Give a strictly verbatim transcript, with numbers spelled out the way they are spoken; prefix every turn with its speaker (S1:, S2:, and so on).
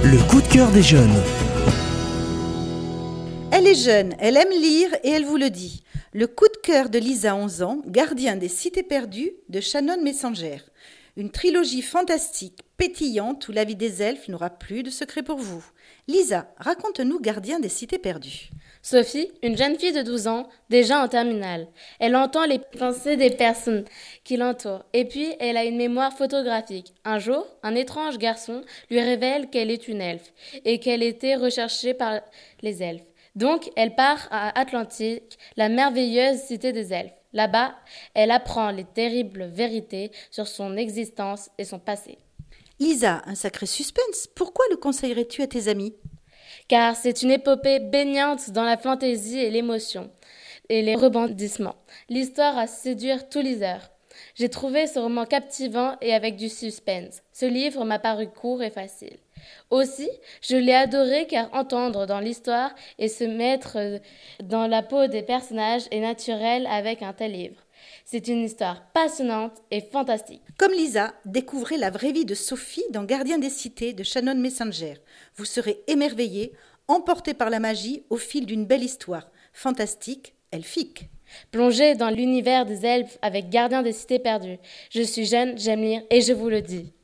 S1: Le coup de cœur des jeunes.
S2: Elle est jeune, elle aime lire et elle vous le dit. Le coup de cœur de Lisa, onze ans, gardien des cités perdues de Shannon Messenger. Une trilogie fantastique, pétillante où la vie des elfes n'aura plus de secret pour vous. Lisa, raconte-nous Gardien des cités perdues.
S3: Sophie, une jeune fille de douze ans, déjà en terminale. Elle entend les pensées des personnes qui l'entourent. Et puis, elle a une mémoire photographique. Un jour, un étrange garçon lui révèle qu'elle est une elfe et qu'elle était recherchée par les elfes. Donc, elle part à Atlantique, la merveilleuse cité des elfes. Là-bas, elle apprend les terribles vérités sur son existence et son passé.
S2: Lisa, un sacré suspense. Pourquoi le conseillerais-tu à tes amis ?
S3: Car c'est une épopée baignante dans la fantaisie et l'émotion, et les rebondissements. L'histoire a séduire tout liseur. J'ai trouvé ce roman captivant et avec du suspense. Ce livre m'a paru court et facile. Aussi, je l'ai adoré car entendre dans l'histoire et se mettre dans la peau des personnages est naturel avec un tel livre. C'est une histoire passionnante et fantastique.
S2: Comme Lisa, découvrez la vraie vie de Sophie dans Gardien des cités de Shannon Messenger. Vous serez émerveillés, emportés par la magie au fil d'une belle histoire, fantastique, elfique.
S3: Plongez dans l'univers des elfes avec Gardien des cités perdues. Je suis jeune, j'aime lire et je vous le dis.